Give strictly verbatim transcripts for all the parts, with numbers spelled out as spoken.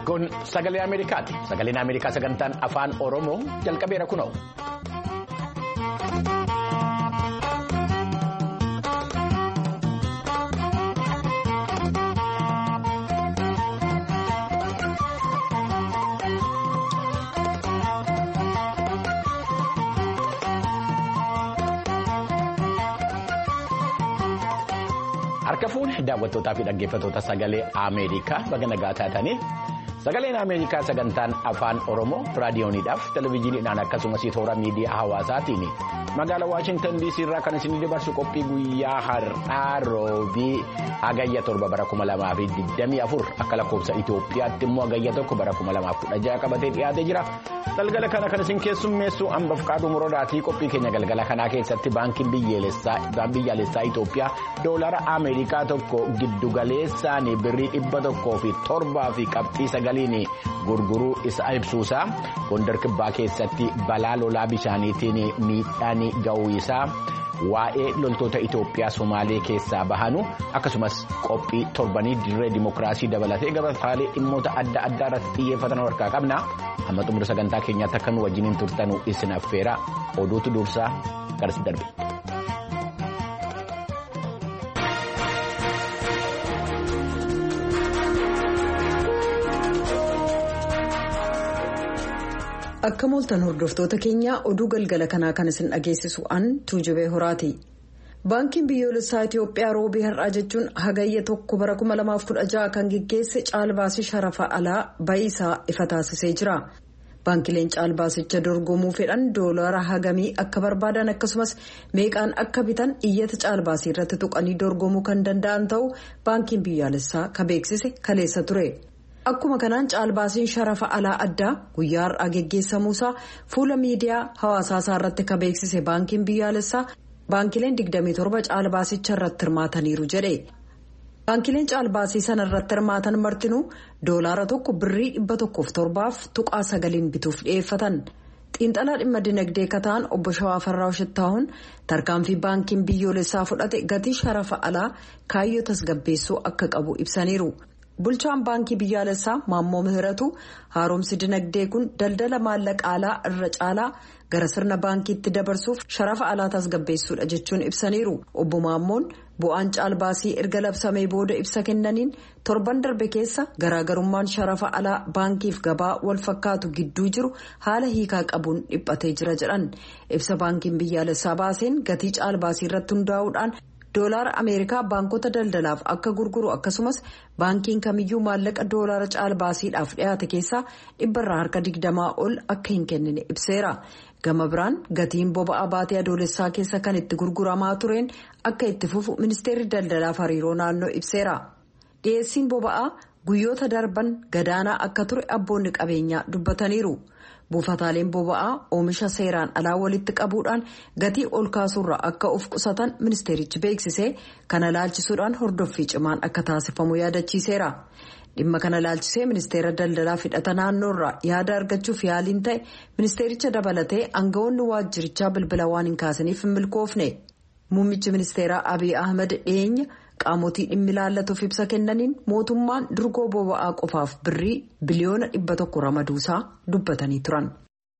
Kun sagalee Ameerikaati. Sagaleen Ameerikaa sagantaan afaan Oromoo jalqabeera kunoo. Harka fuudhee daawwattootaa fi dhaggeeffattoota sagalee Ameerikaa baga nagaa taatanii sagaleen Ameerikaa sagantaan afaan Oromoo raadiyooniidhaaf televezyiiniidhaan akkasumas toora miidiyaa hawaasaatiin magaalaa Waashingtan D C irraa kan isin dabarsu qophii guyyaa har'aa roobii hagayya torba bara kuma lamaa fi digdamii afur akka lakkoofsa Itoophiyaatti immoo hagayya tokko bara kuma lamaa fi kudha jaha qabatee dhiyaatee jira. Galgala kana kan isin keessummeessu Ambaaf Qaaduu Murodaatii qophii keenya galgala kanaa keessatti baankiin biyyaalessaa Itoophiyaa doolara Ameerikaa tokko giddugaleessaan birrii dhibba tokkoo fi torbaa fi qabxii sagaliin gurguruu isa ibsuusaa Gondar Kibbaa keessatti balaa lolaa bishaaniitiin miidhaan ga'uu isaa waa'ee loltoota Itoophiyaa Somaalee keessaa bahanu akkasumas qophii torbanii dirree dimokiraasii dabalatee gabataalee dhimmoota adda addaa irratti xiyyeeffatan harkaa qabna. Amma xumura sagantaa keenyaatti akka nu wajjiniin turtanuu isin affeera oduutu dursaa garas darbe. Akka mooltan hordoftoota keenya oduu galgala kanaa kan isin dhageessisu an Tuujubee Horaati. Baankiin biyyoolessaa Itoophiyaa roobii har'aa jechuun hagayya tokko bara kuma lamaaf kudha jaha kan gaggeesse caalbaasii sharafa alaa ba'iisaa ifa taasisee jira. Baankileen caalbaasicha dorgomuu fedhan doolara hagamii akka barbaadan akkasumas meeqaan akka bitan iyyata caalbaasii irratti tuqanii dorgomuu kan danda'an ta'uu baankiin biyyaalessaa ka beeksise kaleessa ture. Akkuma kanaan caalbaasiin sharafa alaa addaa guyyaa har'aa geggeessamuusaa fuula miidiyaa hawaasaa isaa irratti ka beeksise baankiin biyyaalessaa baankileen digdamii torba caalbaasicha irratti hirmaataniiru jedhe. Baankileen caalbaasii sana irratti hirmaatan martinuu doolaara tokko birrii dhibba tokkoof torbaaf tuqaa sagaliin bituuf dhiyeeffatan. Xiinxalaa dhimma dinagdee kataan obbo Shawaa Farraa Shittaa'uun tarkaanfii baankiin biyyoolessaa fudhate gatii sharafa alaa kaayyoo tasgabbeessuu akka qabu ibsaniiru. Bulchaan baankii biyyaalessaa Maammoo Mihiratu haaromsi dinagdee kun daldala maallaqa alaa irra caalaa gara sirna baankiitti dabarsuuf sharafa alaa tasgabbeessuudha jechuun ibsaniiru. Obbo Maammoon bu'aan caalbaasii erga labsamee booda ibsa kennaniin torban darbe keessa garaagarummaan sharafa alaa baankiif gabaa wal fakkaatu gidduu jiru haala hiikaa qabuun dhiphatee jira jedhan. Ibsa baankiin biyyaalessaa baaseen gatii caalbaasii irratti hundaa'uudhaan doolaara Ameerikaa baankota daldalaaf akka gurguru akkasumas baankiin kamiyyuu maallaqa doolaara caalbaasiidhaaf dhiyaate keessaa dhibbarraa harka digdamaa ol akka hin kennine ibseera. Gama biraan gatiin boba'aa baatee adoolessaa keessa kan itti gurguramaa tureen akka itti fufu ministeerri daldalaaf hariiroo naannoo ibseera. Dhiyeessiin boba'aa guyyoota darban gadaanaa akka ture abboonni qabeenyaa dubbataniiru. Buufataaleen boba'aa oomisha seeraan alaa walitti qabuudhaan gatii ol kaasuurraa akka of qusatan ministeerichi beeksisee kana laalchisuudhaan hordoffii cimaan akka taasifamu yaadachiiseera. Dhimma kana laalchisee ministeera daldalaa hidhata naannoorraa yaada argachuuf yaaliin ta'e ministeericha dabalatee aangawoonni waajjirichaa bilbila waan hin kaasaniif hin milkoofne. Muummichi ministeeraa Abiy Ahmed dhiyeenya qaamotii dhimmi ilaallatuuf ibsa kennaniin mootummaan durgoo boba'aa qofaaf birrii biliyoona dhibba tokko ramaduusaa dubbatanii turan.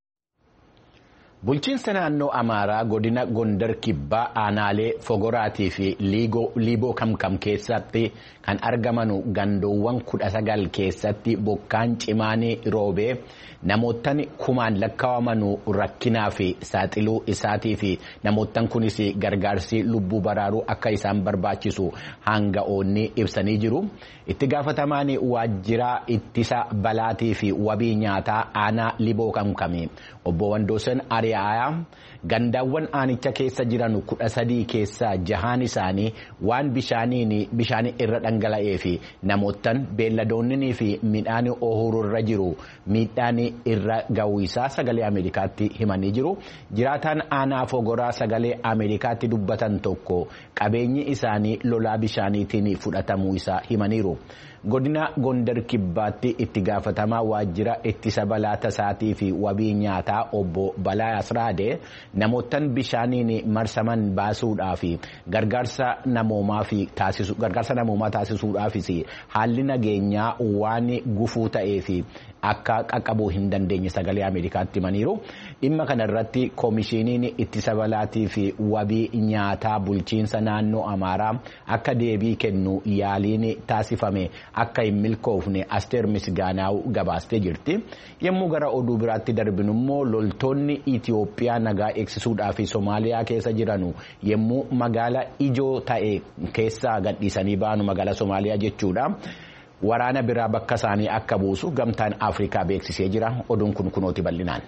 Bulchiinsa naannoo Amaaraa godina Gondar Kibbaa aanaalee Fogoraatii fi Liiboo Kamkam keessatti kan argamanu gandoowwan kudha sagal keessatti bokkaan cimaanii roobee namoottan kumaan lakkaawamanu rakkinaa fi saaxiluu isaatii fi namoottan kunis gargaarsi lubbuu baraaruu akka isaan barbaachisu hanga'oonni ibsanii jiru. Itti gaafatamaan waajjiraa ittisa balaatii fi wabii nyaataa aanaa Liiboo Kamkamii obbo Wandoosan Ariyaa gandaawwan aanicha keessa jiran kudha sadii keessaa jahaan isaanii waan bishaaniin bishaan irra dhangala'ee fi namoottan beelladoonnii fi midhaan oohuruu irra jiru miidhaan irra ga'uu isaa sagalee Ameerikaatti himanii jiru. Jiraataan aanaa Fogoraa sagalee Ameerikaatti dubbatan tokko qabeenyi isaanii lolaa bishaaniitiin fudhatamuu isaa himaniiru. Godina Gondar Kibbaatti itti gaafatamaa waajjira ittisa balaa tasaatii fi wabii nyaataa obbo Balaa Asraadee namootaan bishaaniin marsaman baasuudhaaf gargaarsa namoomaa fi taasisu gargaarsa namoomaa taasisuudhaafis haalli nageenyaa waan gufuu ta'ee fi akka qaqqabuu hin dandeenye sagalee Ameerikaatti himaniiru. Dhimma kana irratti koomishiniin ittisa balaatii fi wabii nyaataa bulchiinsa naannoo Amaaraa akka deebii kennu yaaliin taasifame akka hin milkoofne Asteer Misgaanaaw gabaastee jirti. Yommuu gara oduu biraatti darbinu immoo loltoonni Itiyoophiyaa nagaa eegsisuudhaa fi Somaaliyaa keessa jiranu yommuu magaala ijoo ta'e keessaa gadhiisanii ba'anu magaala Somaaliyaa jechuudha. Waraana biraa bakka isaanii akka buusu gamtaan Afrikaa beeksisee jira. Oduun kun kunooti bal'inaan.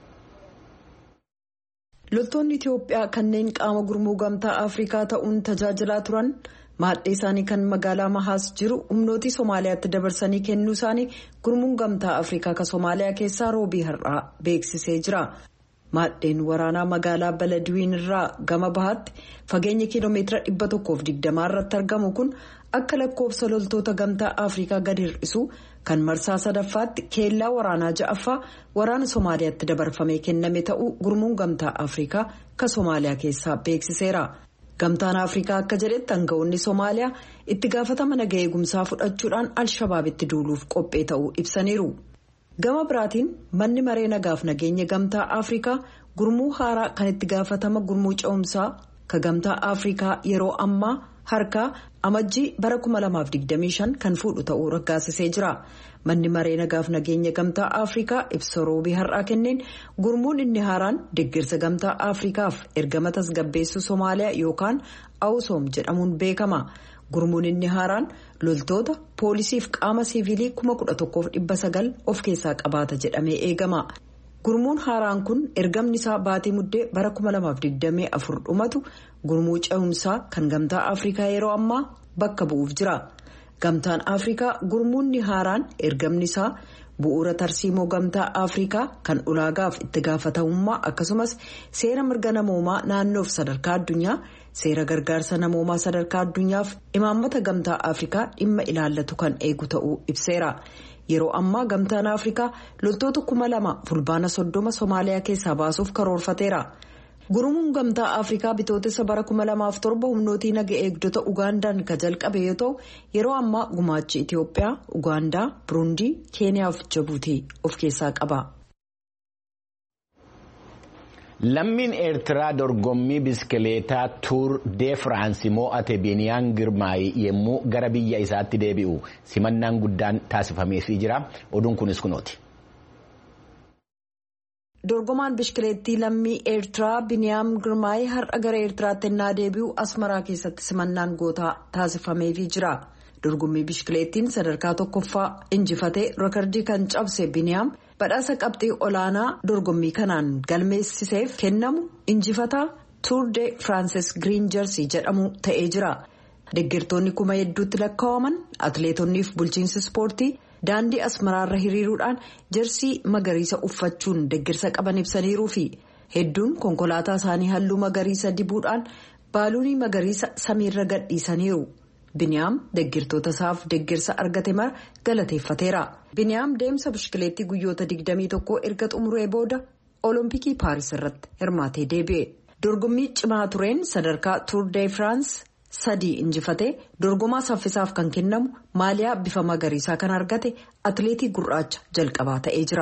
Loltoonni Itiyoophiyaa kanneen qaama gurmuu gamtaa Afrikaa ta'uun tajaajilaa turan maadhee isaanii kan magaalaa Mahaas jiru humnooti Somaaliyaatti dabarsanii kennuu isaanii gurmuun gamtaa Afrikaa kan Somaaliyaa keessaa roobii har'aa beeksisee jira. Maadheen waraanaa magaalaa Baladiwiin irraa gama bahaatti fageenya kiiloomeetira dhibba tokkoof digdamaa irratti argamu kun akka lakkoofsa loltoota gamtaa Afrikaa gadi hir'isu kan marsaa sadaffaatti keellaa waraanaa ja'affaa waraana Somaaliyaatti dabarfamee kenname ta'uu gurmuun gamtaa Afrikaa kan Somaaliyaa keessaa beeksiseera. Gamtaan Afrikaa akka jedhetti aangawoonni Somaaliyaa itti gaafatama nagaa eegumsaa fudhachuudhaan Al-Shabaabitti duuluuf qophee ta'uu ibsaniiru. Gama biraatiin manni maree nagaaf nageenya gamtaa Afrikaa gurmuu haaraa kan itti gaafatama gurmuu ce'umsaa kan gamtaa Afrikaa yeroo ammaa harkaa amajjii bara kuma lamaaf digdamii shan kan fuudhu ta'uu raggaasisee jira. Manni maree nagaaf nageenya gamtaa Afrikaa ibsa roobii har'aa kenneen gurmuun inni haaraan deeggarsa gamtaa Afrikaaf ergama tasgabbeessuu Somaaliyaa yookaan Awusoom jedhamuun beekama. Gurmuun inni haaraan loltoota poolisiif qaama siivilii kuma kudha tokkoof dhibba sagal of keessaa qabaata jedhamee eegama. Gurmuun haaraan kun ergamni isaa baatii muddee bara kuma lamaaf digdamii afur dhumatu gurmuu ce'umsaa kan gamtaa Afrikaa yeroo ammaa bakka bu'uuf jira. Gamtaan Afrikaa gurmuunni haaraan ergamni isaa bu'uura tarsiimoo gamtaa Afrikaa kan ulaagaaf itti gaafatamummaa akkasumas seera mirga namoomaa naannoof sadarkaa addunyaa seera gargaarsa namoomaa sadarkaa addunyaaf imaammata gamtaa Afrikaa dhimma ilaallatu kan eegu ta'uu ibseera. Yeroo ammaa gamtaan Afrikaa loltoota kuma lama fulbaana soddoma Somaaliyaa keessaa baasuuf karoorfateera. Gurmuun gamtaa Afrikaa bitootessa bara kuma lamaaf torba humnootii naga eegdota Ugaandaan kan jalqabe yoo ta'u yeroo ammaa gumaachi Itiyoophiyaa, Ugaandaa, Burundii, Keeniyaa fi Jibuutii of keessaa qaba. Lammiin Eertiraa dorgommii biskileetaa Tuur de Firaansi mo'ate Biniyaan Girmaay yommuu gara biyya isaatti deebi'u simannaan guddaan taasifameefii jira. Oduun kunis kunooti. Dorgomaan biskileettii lammii Eertiraa Biniyaam Girmaay har'a gara Eertiraatti ennaa deebi'u Asmaraa keessatti simannaan gootaa taasifameefii jira. Dorgommii biskileettiin sadarkaa tokkoffaa injifatee reekardii kan cabse Biniyaam badhaasa qabxii olaanaa dorgommii kanaan galmeessiseef kennamu injifataa Tuur de Firaansis Giriin Jersii jedhamu ta'ee jira. Deeggartoonni kuma hedduutti lakkaa'aman atileetonniif bulchiinsi ispoortii daandii Asmaraarra hiriiruudhaan jersii magariisa uffachuun deeggarsa qaban ibsaniiruu fi hedduun konkolaataa isaanii halluu magariisa dibuudhaan baaluunii magariisa samiirra gadhiisaniiru. Biniyaam deeggartoota isaaf deeggarsa argate mara galateeffateera. Biniyaam deemsa biskileettii guyyoota digdamii tokkoo erga xumuree booda Olompikii Paaris irratti hirmaatee deebi'e. Dorgommii cimaa tureen sadarkaa Tuur de Firaans sadii injifatee dorgomaa saffisaaf kan kennamu maaliyaa bifa magariisaa kan argate atileetii gurraacha jalqabaa ta'ee jira.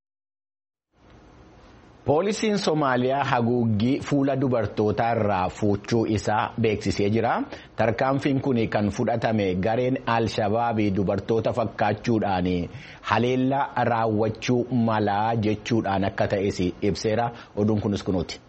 Poolisiin Somaaliyaa haguuggii fuula dubartootaa irraa fuuchuu isaa beeksisee jira. Tarkaanfiin kun kan fudhatame gareen Al-Shabaabii dubartoota fakkaachuudhaan haleellaa raawwachuu malaa jechuudhaan akka ta'es ibseera. Oduun kunis kunuuti.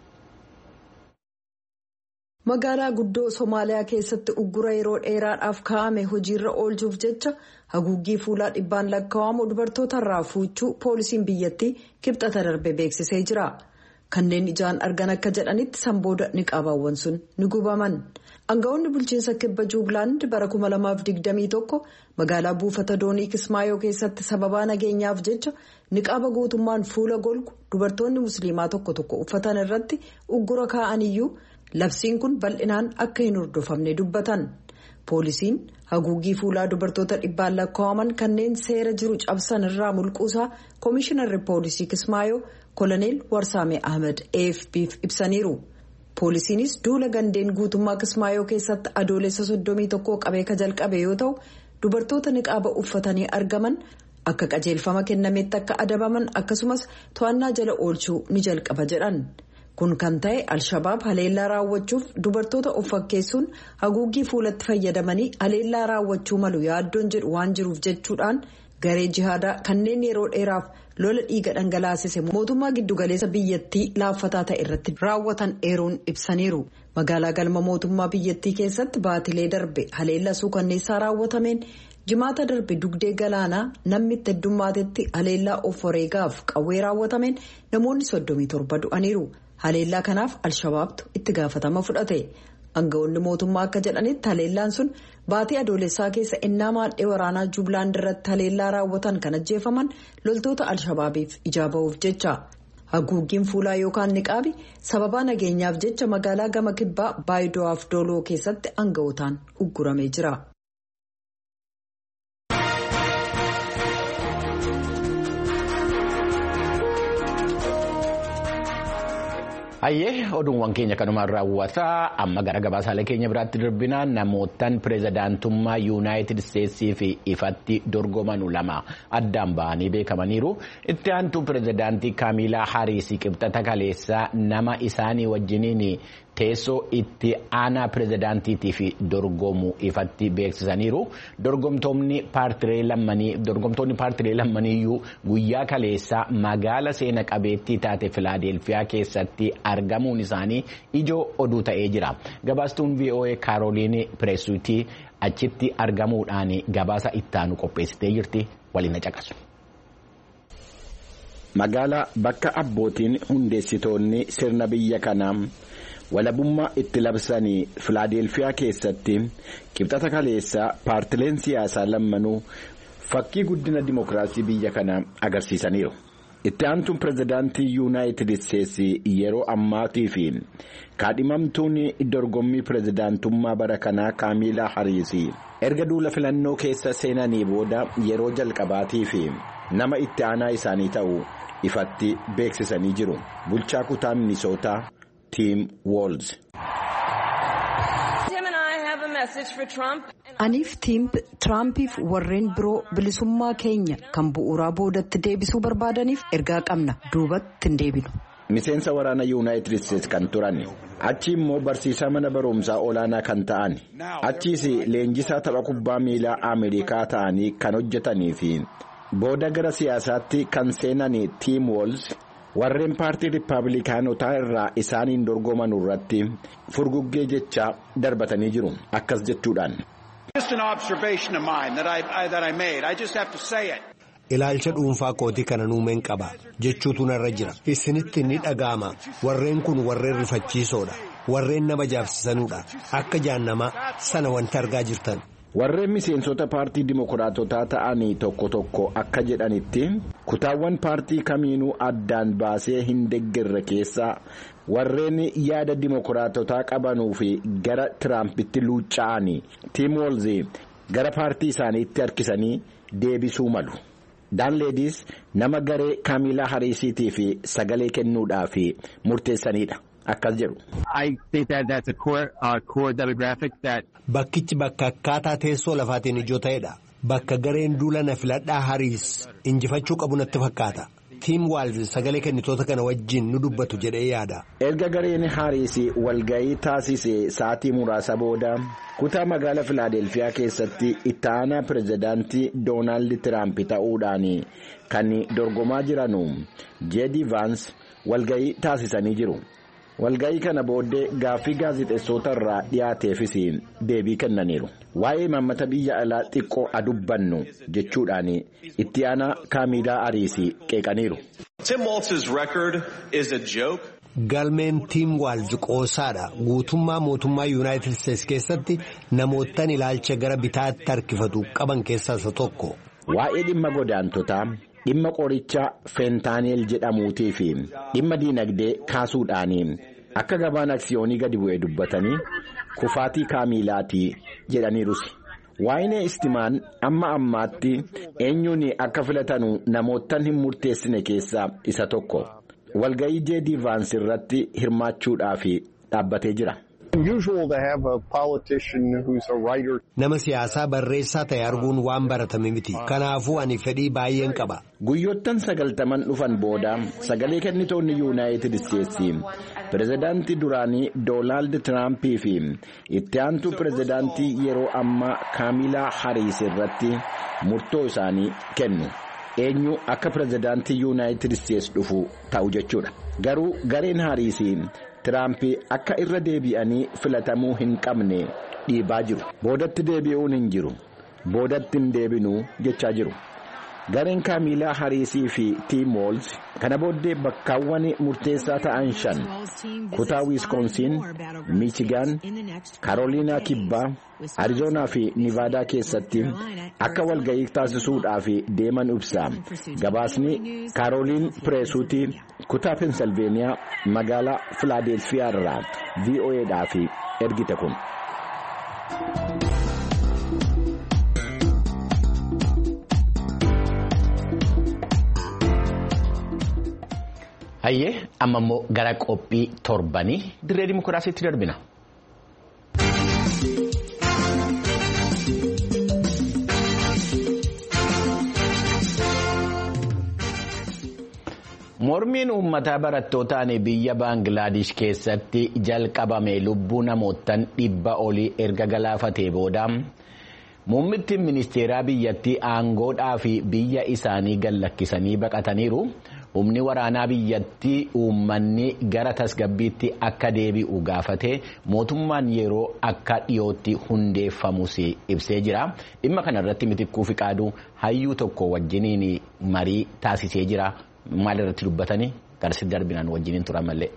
Magaalaa guddoo Somaaliyaa keessatti uggura yeroo dheeraadhaaf kaa'ame hojiirra oolchuuf jecha haguuggii fuulaa dhibbaan lakkaa'amu dubartoota irraa fuuchuu poolisiin biyyattii kibxata darbe beeksisee jira. Kanneen ijaan argan akka jedhanitti sanbooda niqaabaawwan sun ni gubaman. Aangawoonni bulchiinsa kibba Juublaand bara kuma lamaaf digdamii tokko magaalaa buufata doonii Kismaayoo keessatti sababaa nageenyaaf jecha niqaaba guutummaan fuula golgu dubartoonni musliimaa tokko tokko uffatan irratti uggura kaa'aniyyuu labsiin kun bal'inaan akka hin hordofamne dubbatan. Poolisiin haguuggii fuulaa dubartoota dhibbaan lakkaa'aman kanneen seera jiru cabsan irraa mulquusaa Koomishinarri Poolisii Kismaayoo koloneel Warsaamee Ahmed A F P'f ibsaniiru. Poolisiinis duula gandeen guutummaa Kismaayoo keessatti adoolessa soddomii tokkoo qabee ka jalqabe yoo ta'u dubartoota niqaaba uffatanii argaman akka qajeelfama kennametti akka adabaman akkasumas to'annaa jala oolchuu ni jalqaba jedhan. Kun kan ta'e Alshabaab haleellaa raawwachuuf dubartoota of fakkeessuun haguuggii fuulatti fayyadamanii haleellaa raawwachuu malu yaaddoon jedhu waan jiruuf jechuudhaan garee jihaadaa kanneen yeroo dheeraaf lola dhiiga dhangalaasise mootummaa giddugaleessa biyyattii laaffataa ta'e irratti raawwatan eeruun ibsaniiru. Magaalaa galma mootummaa biyyattii keessatti baatilee darbe haleellaa suukanneessaa raawwatameen jimaata darbe dugdee galaanaa namni itti heddummatetti haleellaa of wareegaaf qawwee raawwatameen namoonni soddomii torba du'aniiru. Haleellaa kanaaf Alshabaabtu itti gaafatama fudhate. Aangawoonni mootummaa akka jedhanitti haleellaan sun baatii adoolessaa keessa innaa maadhee waraanaa Jubilaand irratti haleellaa raawwatan kan ajjeefaman loltoota Alshabaabiif ijaa ba'uuf jecha. Haguuggiin fuulaa yookaan niqaabi sababaa nageenyaaf jecha magaalaa gama kibbaa Baayido'aaf Dooloo keessatti aangawootaan ugguramee jira. Hayyee oduuwwan keenya kanumaan raawwataa amma gara gabaasaalee keenya biraatti darbinaa namootaan pirezidaantummaa yuunaayitid isteetsii fi ifatti dorgoman lama addaan ba'anii beekamaniiru. Itti aantuu pirezidaantii Kaamilaa Hariis qibxata kaleessaa nama isaanii wajjiniin teessoo itti aanaa pirezidaantiitii fi dorgomuu ifatti beeksisaniiru. Dorgomtoonni paartilee lammanii dorgomtoonni paartilee lammaniiyyuu guyyaa kaleessaa magaala seena qabeettii taate Filaadelfiyaa keessatti argamuun isaanii ijoo oduu ta'ee jira. Gabaastuun V O A Kaaroliin Pireesuutii achitti argamuudhaan gabaasa ittaanu qopheessitee jirti. Waliin caqasu. Magaala bakka abbootiin hundeessitoonni sirna biyya kanaa walabummaa itti labsanii Filaadelfiyaa keessatti qibxata kaleessaa paartileen siyaasaa lammanuu fakkii guddina dimokiraasii biyya kanaa agarsiisaniiru. Itti aantuun pirezidaantii yuunaayitid isteetsii yeroo ammaatii fi kaadhimamtuun dorgommii pirezidaantummaa bara kanaa Kaamilaa Hariis erga duula filannoo keessa seenanii booda yeroo jalqabaatii fi nama itti aanaa isaanii ta'uu ifatti beeksisanii jiru. Bulchaa kutaa Minisootaa Tim Walz. Aniif Tim Tiraampiif warreen biroo bilisummaa keenya kan bu'uuraa boodatti deebisuu barbaadaniif ergaa qabna. Duubatti hin deebinu. Miseensa waraana yuunaayitid isteetsi kan turan. Achi immoo barsiisaa mana barumsaa olaanaa kan ta'an. Achiis leenjisaa tapha kubbaa miilaa Ameerikaa ta'anii kan hojjetanii fi booda gara siyaasaatti kan seenan Tim Walz. Warreen paartii Rippaabilikaanotaa irraa isaaniin dorgoman irratti furguggee jecha darbatanii jiru. Akkas jechuudhaan. Ilaalcha dhuunfaa kootii kana nuumeen qaba jechuutu narra jira. Isinitti ni dhaga'ama. Warreen kun warreen rifachiisoodha. Warreen nama jaabsisanudha. Akka jaannamaa sana wanti argaa jirtan. Warreen miseensota paartii dimokiraatotaa ta'anii tokko tokko akka jedhanitti kutaawwan paartii kamiinuu addaan baasee hin deeggarre keessaa warreen yaada dimokiraatotaa qabanuu fi gara Tiraampitti luucca'anii Tim Walz gara paartii isaaniitti harkisanii deebisuu malu. Daanleedis nama garee Kaamilaa Hariisiitii fi sagalee kennuudhaaf murteessanidha. Akkas jedhu. Bakkichi bakka akkaataa teessoo lafaatiin ijoo ta'edha. Bakka gareen duula na filadhaa Hariis injifachuu qabu natti fakkaata. Tim Walz sagalee kennitoota kana wajjin nu dubbatu jedhee yaada. Erga gareen Hariis walga'ii taasise sa'aatii muraasa booda kutaa magaala Filaadelfiyaa keessatti itti aanaa pirezidaantii Doonaald Tiraamp ta'uudhaan kan dorgomaa jiranu Jeedi Vaans walga'ii taasisanii jiru. Walga'ii kana booddee gaaffii gaazexeessota irraa dhiyaateefis deebii kennaniiru. Waa'ee imaammata biyya alaa xiqqoo adubbannu jechuudhaan itti aanaa Kaamilaa Hariis qeeqaniiru. Galmeen Tim Walz qoosaadha. Guutummaa mootummaa yuunaayitid isteetsi keessatti namootaan ilaalcha gara bitaatti harkifatu qaban keessaa isa tokko. Waa'ee dhimma godaantotaa. Dhimma qorichaa feentaaneel jedhamuutii fi dhimma diinagdee kaasuudhaan akka gabaan aksiyoonii gadi bu'ee dubbatanii kufaatii Kaamilaatii jedhaniirus. Waa'ee istimaan amma ammaatti eenyuun akka filatanu namootaan hin murteessine keessaa isa tokko. walga'ii jeedii vaansi irratti hirmaachuudhaaf dhaabbatee jira. Nama siyaasaa barreessaa ta'e arguun waan baratame miti. Kanaafuu ani fedhii baay'een qaba. Guyyoottan sagaltaman dhufan booda sagalee kennitoonni yuunaayitid isteetsi pirezidaantii duraanii doonaald tiraampii fi itti aantuu pirezidaantii yeroo ammaa kaamilaa hariis irratti murtoo isaanii kennu. Eenyu akka pirezidaantii yuunaayitid isteetsi dhufu ta'u jechuudha. Garuu gareen hariis Tiraampi akka irra deebi'anii filatamuu hin qabne dhiibaa jiru. Boodatti deebi'uun hin jiru. Boodatti hin deebinuu jechaa jiru. Gareen Kaamilaa Hariisii fi Tiim Woolz kana booddee bakkaawwan murteessaa ta'an shan kutaa Wiiskoonsiin, Miichigaan, Karooliinaa Kibbaa, Arizoonaa fi Nivaadaa keessatti akka walga'ii taasisuudhaaf deeman ibsa. Gabaasni Karooliin Pireesuutii kutaa Pensilveeniyaa magaalaa Filaadelfiyaa irraa V O Eedhaaf ergite kun. Hayyee amma immoo gara qophii torbanii dirree dimokiraasiitti darbina. Mormiin uummataa barattootaan biyya Baangilaadesh keessatti jalqabame lubbuu namootaan dhibba olii erga galaafatee booda muummittiin ministeeraa biyyattii aangoodhaa fi biyya isaanii gallakkisanii baqataniiru. Humni waraanaa biyyattii uummanni gara tasgabbiitti akka deebi'u gaafate mootummaan yeroo akka dhiyootti hundeeffamus ibsee jira. Dhimma kanarratti Mitikkuu Fiqaaduu hayyuu tokko wajjiniin marii taasisee jira. Maal irratti dubbatanii garasitti darbinaan wajjiniin turan malee.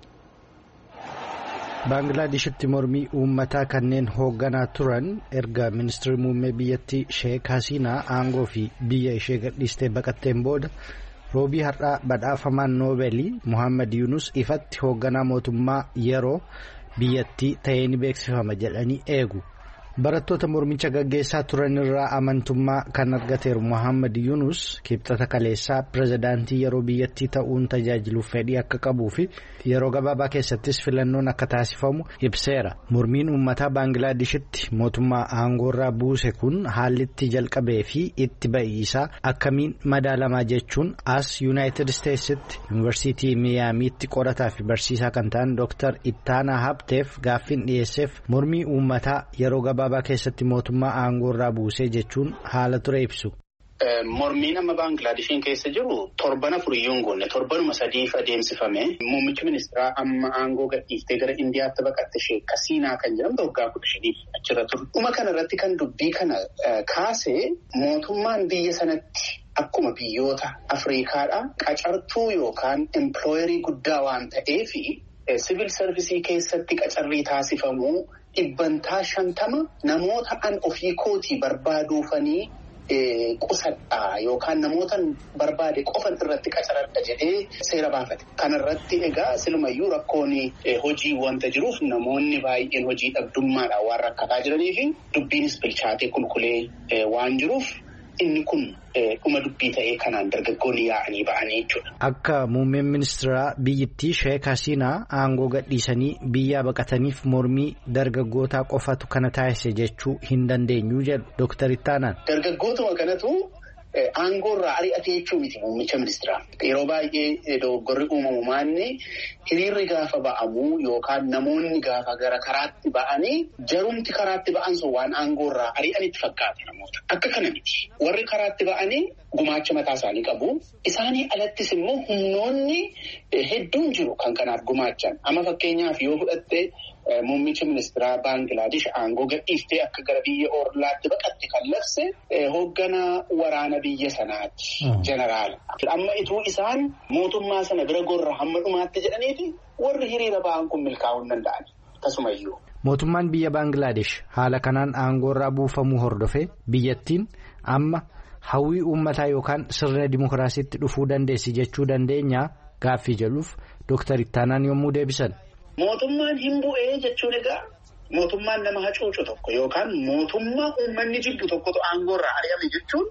Baanglaadeshitti mormii uummataa kanneen hoogganaa turan erga ministeerri muummee biyyattii Sheek Hasiinaa aangoo fi biyya ishee gadhiistee baqatteen booda roobii har'aa badhaafamaan noobeelii Muhammad Yunus ifatti hoogganaa mootummaa yeroo biyyattii ta'ee ni beeksifama jedhanii eegu. Barattoota mormicha gaggeessaa turan irraa amantummaa kan argateeru Muhammad Yunus kibxata kaleessaa pirezidaantii yeroo biyyattii ta'uun tajaajiluuf fedhii akka qabuu fi yeroo gabaabaa keessattis filannoon akka taasifamu ibseera. Mormiin uummataa Baanglaadeshitti mootummaa aangoorraa buuse kun haallitti jalqabee fi itti ba'iisaa akkamiin madaalamaa jechuun as Yuunaayitid Isteetsitti Yuunivarsiitii Miyaamiitti qorataa fi barsiisaa kan ta'an Dooktar Ittaanaa Habteef gaaffiin dhiyeesseef mormii uummataa yeroo gabaabaa keessatti mootummaa aangoorraa buusee jechuun haala ture ibsu. Mormiin amma Baanglaadeshiin keessa jiru torban afuriyyuu hin goone torbanuma sadiif adeemsifame muummichi ministeeraa amma aangoo gadhiiftee gara Indiyaatti baqatte Sheek Hasiinaa kan jedhamtu waggaa kudha shaniif achirra ture. Dhuma kanarratti kan dubbii kana kaasee mootummaan biyya sanatti akkuma biyyoota Afriikaadhaa qacartuu yookaan empilooyerii guddaa waan ta'eefi siviil sarvisii keessatti qacarrii taasifamuu dhibbantaa shantama namoota an ofii kootii barbaaduufanii qusadhaa yookaan namoota barbaade qofan irratti qacaradha jedhee seera baafate. Kanarratti egaa silumayyuu rakkoon hojii wanta jiruuf namoonni baay'een hojii dhabdummaadhaan waan rakkataa jiranii fi dubbiinis bilchaatee kulkulee waan jiruuf inni kun dhuma dubbii ta'ee kanaan dargaggoonni yaa'anii ba'anii jechuudha. Akka muummeen ministeeraa biyyattii Sheek Hasiinaa aangoo gadhiisanii biyyaa baqataniif mormii dargaggootaa qofatu kana taasise jechuu hin dandeenyu jedhu Dooktar Ittaanaan. Dargaggootuma kanatu aangoorraa ari'atee jechuu miti muummicha ministeeraa. Yeroo baay'ee dogoggorri uumamu maanni hiriirri gaafa ba'amu yookaan namoonni gaafa gara karaatti ba'anii jarumti karaatti ba'an sun waan aangoorraa ari'anitti fakkaata namoota. Akka kana miti. Warri karaatti ba'anii gumaacha mataa isaanii qabu. Isaanii alattis immoo humnoonni hedduun jiru kan kanaaf gumaachan. Amma fakkeenyaaf yoo fudhatte muummicha ministeeraa Baangilaadesh aangoo gadhiiftee akka gara biyya Orlaatti baqatte kan labse hoogganaa waraana biyya sanaati. Jeneraala. Amma ituu isaan mootummaa sana bira gorra hamma dhumaatti jedhaniiti warri hiriira ba'an kun milkaa'uu hin danda'an. Akkasumayyuu. Mootummaan biyya Baangilaadesh haala kanaan aangoorraa buufamuu hordofee biyyattiin amma hawwii uummataa yookaan sirna dimokiraasiitti dhufuu dandeessi jechuu dandeenya gaaffii jedhuuf Dooktar Ittaanaan yommuu deebisan. Mootummaan hin bu'ee jechuun egaa mootummaan nama hacuucu tokko yookaan mootummaa uummanni jibbu tokkotu aangoorraa ari'ame jechuun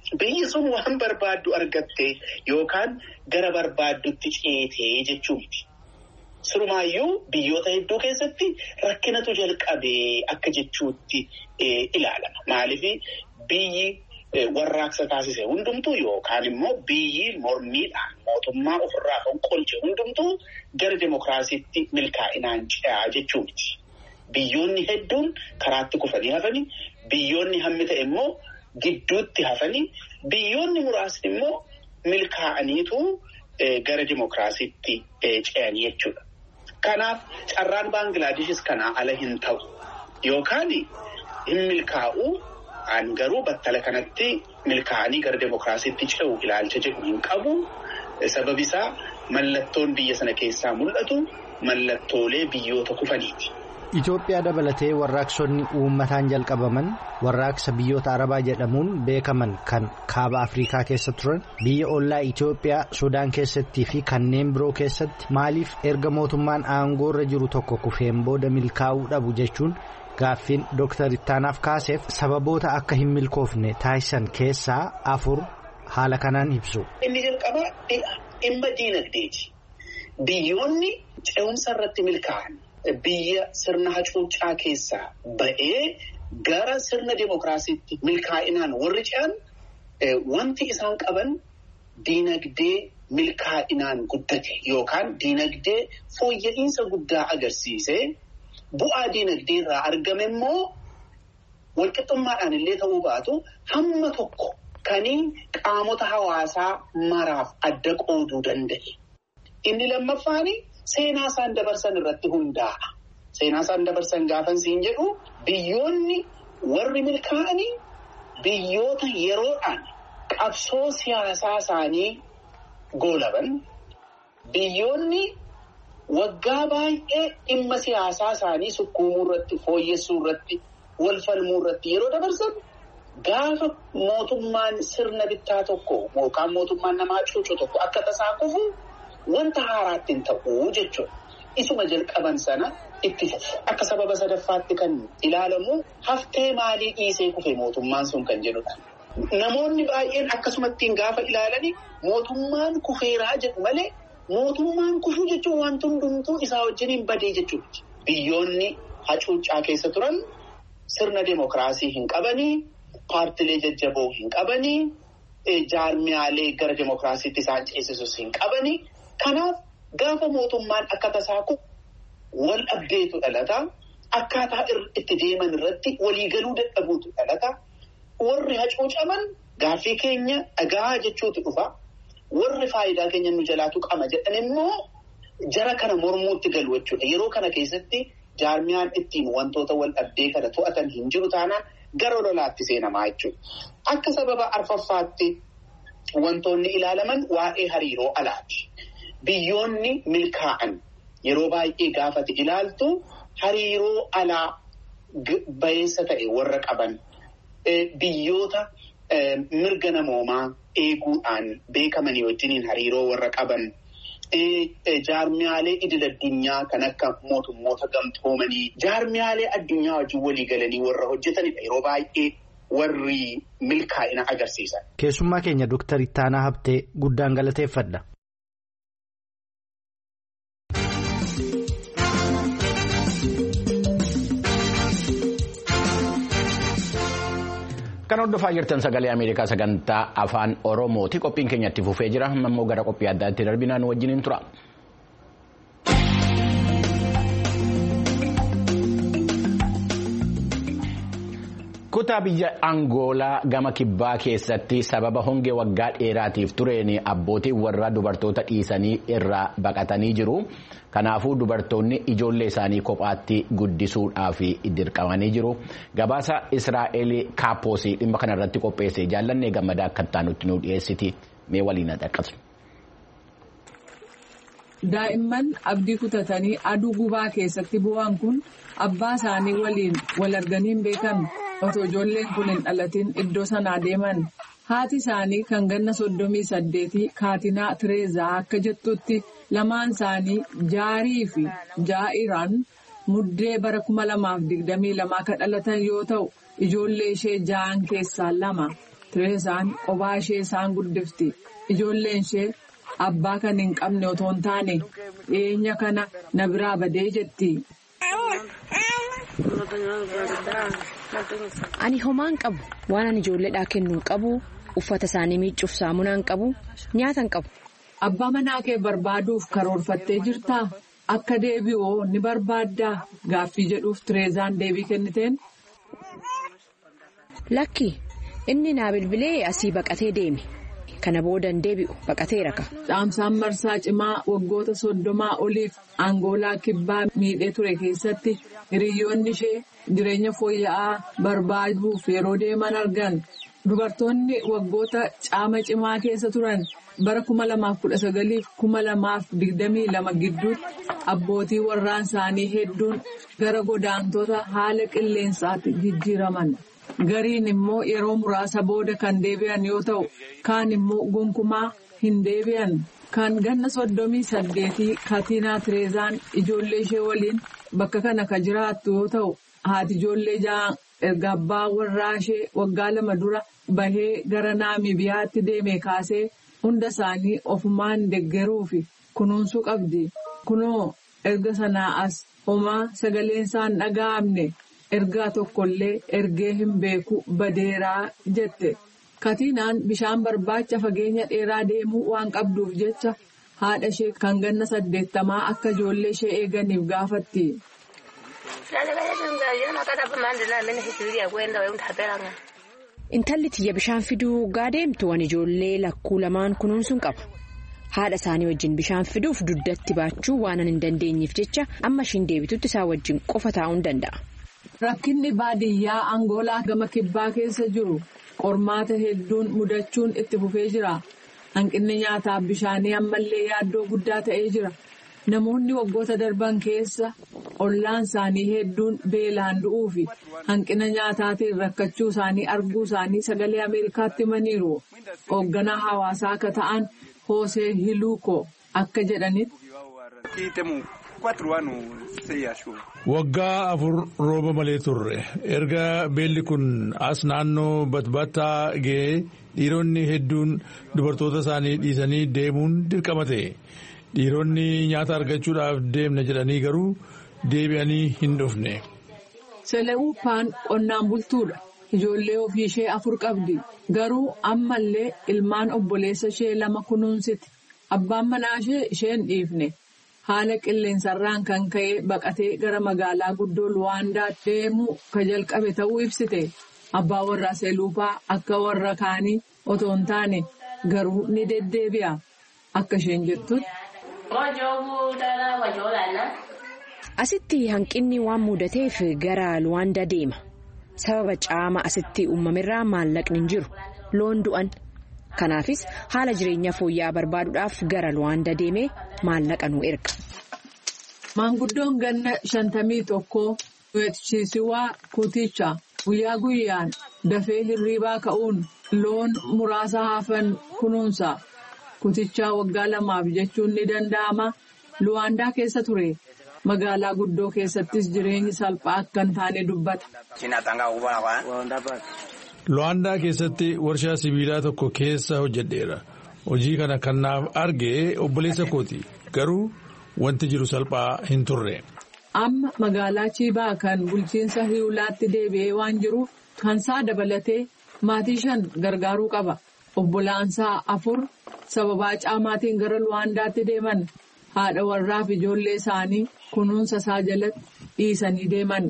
biyyi sun waan barbaaddu argattee yookaan gara barbaaddutti ceetee jechuu miti. Sirumaayyuu biyyoota hedduu keessatti rakkinatu jalqabee akka jechuutti ilaalama. Maaliif biyyi warraaqsa taasise hundumtuu yookaan immoo biyyi mormiidhaan mootummaa ofirraa kan qolche hundumtuu gara demokiraasiitti milkaa'inaan ce'aa jechuu miti. Biyyoonni hedduun karaatti kufanii hafanii, biyyoonni hammi ta'e immoo gidduutti hafanii, biyyoonni muraasni immoo milkaa'aniitu gara demokiraasiitti ce'anii jechuudha. Kanaaf carraan Baanglaadeshis kanaa ala hin ta'u yookaan hin milkaa'u. An garuu battala kanatti milkaa'anii gara demokiraasiitti ce'u ilaalcha jedhu hin qabu. Sababi isaa mallattoon biyya sana keessaa mul'atu mallattoolee biyyoota kufaniiti. Itoophiyaa dabalatee warraaqsonni uummataan jalqabaman warraaqsa biyyoota Arabaa jedhamuun beekaman kan kaaba Afrikaa keessa turan biyya ollaa Itoophiyaa Sudaan keessattii fi kanneen biroo keessatti maaliif erga mootummaan aangoorra jiru tokko kufeen booda milkaa'uu dhabu jechuun gaaffiin Dooktar Ittaanaaf kaaseef sababoota akka hin milkoofne taasisan keessaa afur haala kanaan ibsu. Inni jalqabaa dhimma diinagdeeti. Biyyoonni ce'umsa irratti milkaa'an biyya sirna hacuuccaa keessaa ba'ee gara sirna demokiraasiitti milkaa'inaan warri ce'an wanti isaan qaban diinagdee milkaa'inaan guddate yookaan diinagdee fooyya'insa guddaa agarsiise. Bu'aa diinagdee irraa argame immoo walqixxummaadhaan illee ta'uu baatu hamma tokko kanii qaamota hawaasaa maraaf adda qooduu danda'e. Inni lammaffaan seenaa isaan dabarsan irratti hundaa'a. Seenaa isaan dabarsan gaafan siin jedhu biyyoonni warri milkaa'anii biyyoota yeroodhaan qabsoo siyaasaa isaanii goolaban biyyoonni. Waggaa baay'ee dhimma siyaasaa isaanii sukkuumuu irratti fooyyessuu irratti wal falmuu irratti yeroo dabarsan gaafa mootummaan sirna bittaa tokko yookaan mootummaan namaa cuucu tokko akka tasaa kufu wanta haaraatti hin ta'uu jechuudha. Isuma jalqaban sana itti fufu. Akka sababa sadaffaatti kan ilaalamu haftee maalii dhiisee kufe mootummaan sun kan jedhudha. Namoonni baay'een akkasumattiin gaafa ilaalanii mootummaan kufeeraa jedhu malee. Mootummaan kufuu jechuun waan hundumtuu isaa wajjiniin badee jechuudha. Biyyoonni hacuuccaa keessa turan sirna demokiraasii hin qabanii, paartilee jajjaboo hin qabanii, jaarmiyaalee gara demokiraasiitti isaan ceesisus hin qabanii. Kanaaf gaafa mootummaan akka tasaa kufu wal dhabdeetu dhalata. Akkaataa itti deeman irratti waliigaluu dadhabuutu dhalata. Warri hacuucaman gaaffii keenya dhagaa jechuutu dhufa. Warri faayidaa keenya nu jalaatu qaba jedhan immoo jara kana mormuutti galu jechuudha. Yeroo kana keessatti jaarmiyaan ittiin wantoota wal dhabdee kana to'atan hin jiru taanaan gara lolaatti seenamaa jechuudha. Akka sababa arfaffaatti wantoonni ilaalaman waa'ee hariiroo alaati. Biyyoonni milkaa'an yeroo baay'ee gaafate ilaaltu hariiroo alaa bayeessa ta'e warra qaban biyyoota mirga namoomaa eeguudhaan beekamanii wajjiniin hariiroo warra qaban jaarmiyaalee idil addunyaa kan akka mootummoota gamtoomanii jaarmiyaalee addunyaa wajjin walii galanii warra hojjetanidha. Yeroo baay'ee warri milkaa'ina agarsiisan. Keessummaa keenya Dooktar Ittaanaa Habtee guddaan galateeffadha. Kan hordofaa jirtan sagalee Ameerikaa sagantaa afaan Oromooti. Qophiin keenya itti fufee jira. Ammoo gara qophii addaatti darbinaan wajjiniin tura. Kutaa biyya Angoolaa gama kibbaa keessatti sababa hongee waggaa dheeraatiif tureen abbootiin warra dubartoota dhiisanii irraa baqatanii jiru. Kanaafuu dubartoonni ijoollee isaanii kophaatti guddisuudhaaf dirqamanii jiru. Gabaasa Israa'eel Kaapoosii dhimma kanarratti qopheesse jaallannee gammadaa akka taanutti nu dhiyeessiti mee waliin dhaqqabsu. Daa'imman abdii kutatanii aduu gubaa keessatti bu'an kun abbaa isaanii waliin wal arganii hin beekan. Otoo ijoolleen kun hin dhalatin iddoo sanaa deeman haati isaanii kan ganna soddomii saddeetii Kaatinaa Tireezaa akka jettutti lamaan isaanii jaarii fi jaa'iraan muddee bara kuma lamaaf digdamii lamaa kan dhalatan yoo ta'u ijoollee ishee ja'an keessaa lama Tireesaan kophaa ishee isaan guddifti. Ijoolleen ishee abbaa kan hin qabne otoo hin taane dhiyeenya kana na biraa badee jetti. Ani homaan qabu waan ani ijoolleedhaa kennuu qabu uffata isaanii miicuuf saamunaan qabu nyaata hin qabu. Abbaa manaa kee barbaaduuf karoorfattee jirtaa? Akka deebi'oo ni barbaaddaa? Gaaffii jedhuuf Tireesaan deebii kenniteen. Lakki inni naa bilbilee asii baqatee deeme. Kana booda hin deebi'u baqatee raka. Dhaamsaan marsaa cimaa waggoota soddomaa oliif Angoolaa kibbaa miidhee ture keessatti hiriyoonni ishee jireenya fooyya'aa barbaaduuf yeroo deeman argan. Dubartoonni waggoota caama cimaa keessa turan bara kuma lamaaf kudha sagaliif kuma lamaaf digdamii lama gidduutti abbootii warraan isaanii hedduun gara godaantota haala qilleensaatti jijjiiraman. Gariin immoo yeroo muraasa booda kan deebi'an yoo ta'u, kaan immoo gonkumaa hin deebi'an. Kan ganna soddomii saddeetii Katiinaa Tireesaan ijoollee ishee waliin bakka kana ka jiraattu yoo ta'u, haati ijoollee ja'an erga abbaa warraa ishee waggaa lama dura bahee gara Naamibiyaatti deeme kaasee hunda isaanii ofumaan deeggaruu fi kunuunsuu qabdi. Kunoo erga sanaa as homaa sagaleen isaan dhaga'amne. Ergaa tokkollee ergee hin beeku badeeraa jette. Katiinaan bishaan barbaacha fageenya dheeraa deemuu waan qabduuf jecha haadha ishee kan ganna saddeettamaa akka ijoollee ishee eeganiif gaafatti. Intalli tiyya bishaan fiduu gaa deemtu waan ijoollee lakkuu lamaan kunuunsuun qaba. Haadha isaanii wajjin bishaan fiduuf dugdatti baachuu waan hin dandeenyeef jecha amma ishiin deebitutti isaa wajjin qofa taa'uu danda'a. Rakkinni baadiyyaa Angoolaa gama kibbaa keessa jiru qormaata hedduun mudachuun itti fufee jira. Hanqinni nyaataaf bishaanii ammallee yaaddoo guddaa ta'ee jira. Namoonni waggoota darban keessa ollaan isaanii hedduun beelaan du'uu fi hanqina nyaataatiin rakkachuu isaanii arguu isaanii sagalee Ameerikaatti himaniiru. Hoogganaa hawaasaa akka ta'an Hoosee Hiluuko akka jedhanitti. Waggaa afur rooba malee turre erga beelli kun as naannoo batbataa ga'ee dhiironni hedduun dubartoota isaanii dhiisanii deemuun dirqama ta'e. Dhiironni nyaata argachuudhaaf deemna jedhanii garuu deebi'anii hin dhufne. Selewuuphaan qonnaan bultuudha. Ijoollee ofii ishee afur qabdi. Garuu ammallee ilmaan obboleessa ishee lama kunuunsiti. Abbaan manaa ishee isheen dhiifne. Haala qilleensarraan kan ka'e baqatee gara magaalaa guddoo Luwaandaa deemuu ka jalqabe ta'uu ibsite. Abbaa warraa Seluupaa akka warra kaanii otoo hin taane garuu ni deddeebi'a. Akka isheen jettutti. Asitti hanqinni waan mudateef gara Luwaandaa deema. Sababa caama asitti uumamerraa maallaqni hin jiru. Loon du'an. Kanaafis haala jireenya fooyya'aa barbaaduudhaaf gara Luwaandaa deemee maallaqa nu erga. Maanguddoon ganna shantamii tokkoo Weetchisiwaa Kuticha guyyaa guyyaan dafee hirriibaa ka'uun loon muraasa hafan kunuunsa. Kutichaa waggaa lamaaf jechuun ni danda'ama. Luwaandaa keessa ture. Magaalaa guddoo keessattis jireenyi salphaa akka hin taane dubbata. Luwaandaa keessatti warshaa sibiilaa tokko keessa hojjedheera. Hojii kana kan naaf arge obboleessa kooti. Garuu wanti jiru salphaa hin turre. Amma magaalaa Chiibaa kan bulchiinsa Hiwulaatti deebi'ee waan jiruuf kansaa dabalatee maatii shan gargaaruu qaba. Obbolaansaa afur sababaa caamaatiin gara Luwaandaatti deeman. Haadha warraa fi ijoollee isaanii kunuunsa isaa jalatti dhiisanii deeman.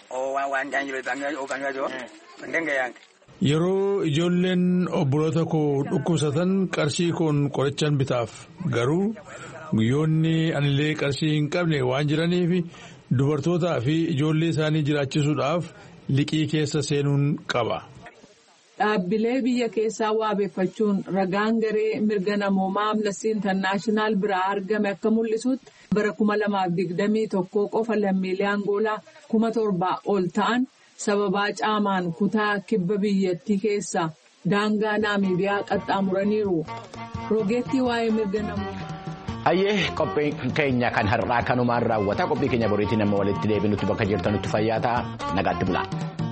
Yeroo ijoolleen obboloota koo dhukkubsatan qarshii koon qorichaan bitaaf garuu guyyoonni anillee qarshii hin qabne waan jiraniif dubartootaa fi ijoollee isaanii jiraachisuudhaaf liqii keessa seenuun qaba. Dhaabbilee biyya keessaa waabeeffachuun ragaan garee mirga namoomaa Amnesty International biraa argame akka mul'isutti bara kuma lamaaf digdamii tokkoo qofa lammiilee Angoolaa kuma torbaa ol ta'an sababaa caamaan kutaa kibba biyyattii keessaa daangaa Naamibiyaa qaxxaamuraniiru. Rogeettii waa'ee mirga namoomaa. Hayyee qophii keenya kan har'aa kanumaan raawwata qophii keenya boriitiin amma walitti deebinutti bakka jirtanutti fayyaa ta'a nagaatti bulaa.